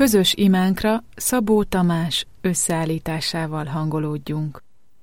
közös imánkra Szabó Tamás összeállításával hangolódjunk.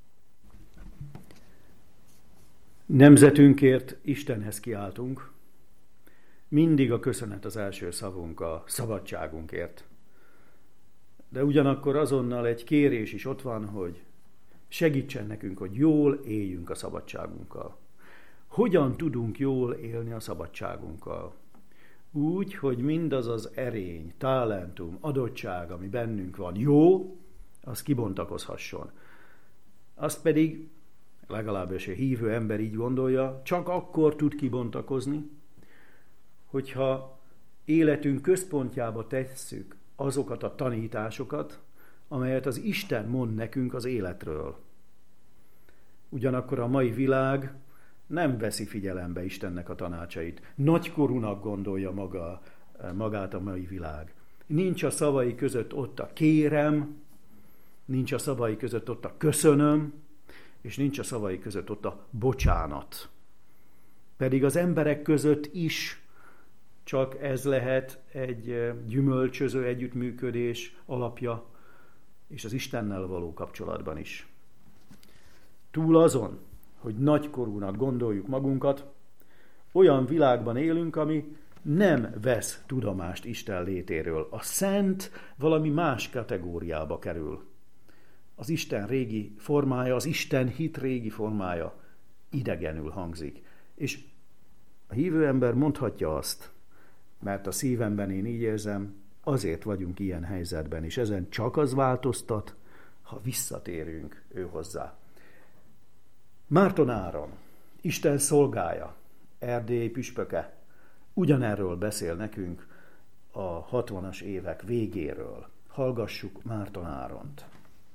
Nemzetünkért Istenhez kiáltunk. Mindig a köszönet az első szavunk a szabadságunkért. De ugyanakkor azonnal egy kérés is ott van, hogy segítsen nekünk, hogy jól éljünk a szabadságunkkal. Hogyan tudunk jól élni a szabadságunkkal? Úgy, hogy mindaz az erény, talentum, adottság, ami bennünk van, jó, az kibontakozhasson. Azt pedig, legalábbis a hívő ember így gondolja, csak akkor tud kibontakozni, hogyha életünk központjába tesszük azokat a tanításokat, amelyet az Isten mond nekünk az életről. Ugyanakkor a mai világ nem veszi figyelembe Istennek a tanácsait. Nagykorúnak gondolja magát a mai világ. Nincs a szavai között ott a kérem, nincs a szavai között ott a köszönöm, és nincs a szavai között ott a bocsánat. Pedig az emberek között is csak ez lehet egy gyümölcsöző együttműködés alapja, és az Istennel való kapcsolatban is. Túl azon, hogy nagykorúnak gondoljuk magunkat, olyan világban élünk, ami nem vesz tudomást Isten létéről. A szent valami más kategóriába kerül. Az Isten régi formája, az Isten hit régi formája idegenül hangzik. És a hívő ember mondhatja azt, mert a szívemben én így érzem, azért vagyunk ilyen helyzetben, és ezen csak az változtat, ha visszatérünk ő hozzá. Márton Áron, Isten szolgája, Erdély püspöke, ugyanerről beszél nekünk a 60-as évek végéről. Hallgassuk Márton Áront.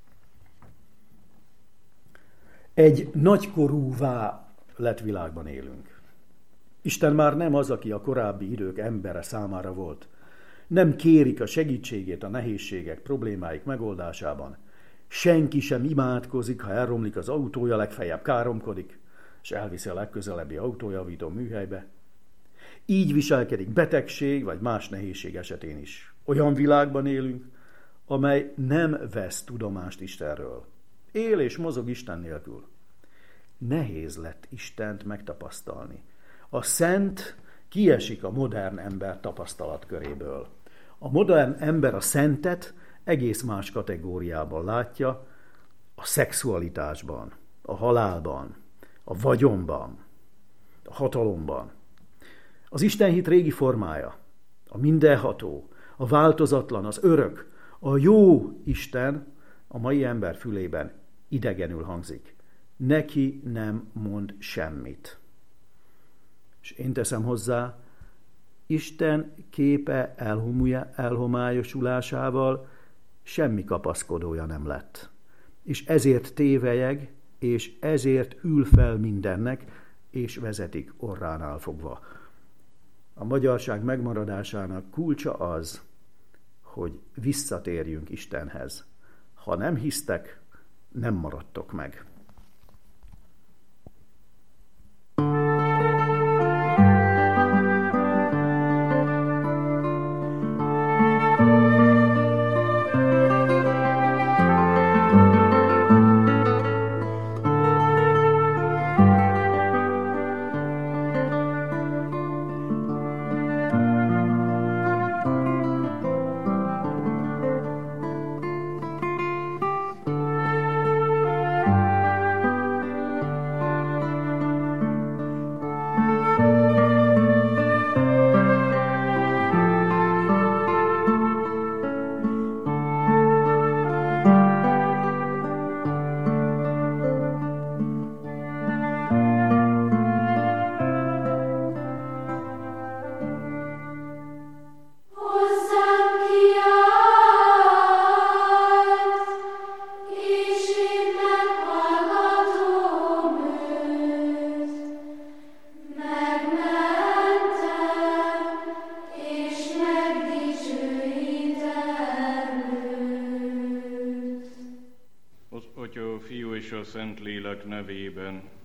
Egy nagykorúvá lett világban élünk. Isten már nem az, aki a korábbi idők embere számára volt. Nem kérik a segítségét a nehézségek, problémáik megoldásában. Senki sem imádkozik, ha elromlik az autója, legfeljebb káromkodik, és elviszi a legközelebbi autójavító műhelybe. Így viselkedik betegség vagy más nehézség esetén is. Olyan világban élünk, amely nem vesz tudomást Istenről. Él és mozog Isten nélkül. Nehéz lett Istent megtapasztalni. A szent kiesik a modern ember tapasztalatköréből. A modern ember a szentet egész más kategóriában látja, a szexualitásban, a halálban, a vagyonban, a hatalomban. Az istenhit régi formája, a mindenható, a változatlan, az örök, a jó Isten a mai ember fülében idegenül hangzik. Neki nem mond semmit. És én teszem hozzá, Isten képe elhomályosulásával semmi kapaszkodója nem lett. És ezért tévelyeg, és ezért ül fel mindennek, és vezetik orránál fogva. A magyarság megmaradásának kulcsa az, hogy visszatérjünk Istenhez. Ha nem hisztek, nem maradtok meg. Atya, Fiú és a Szentlélek nevében.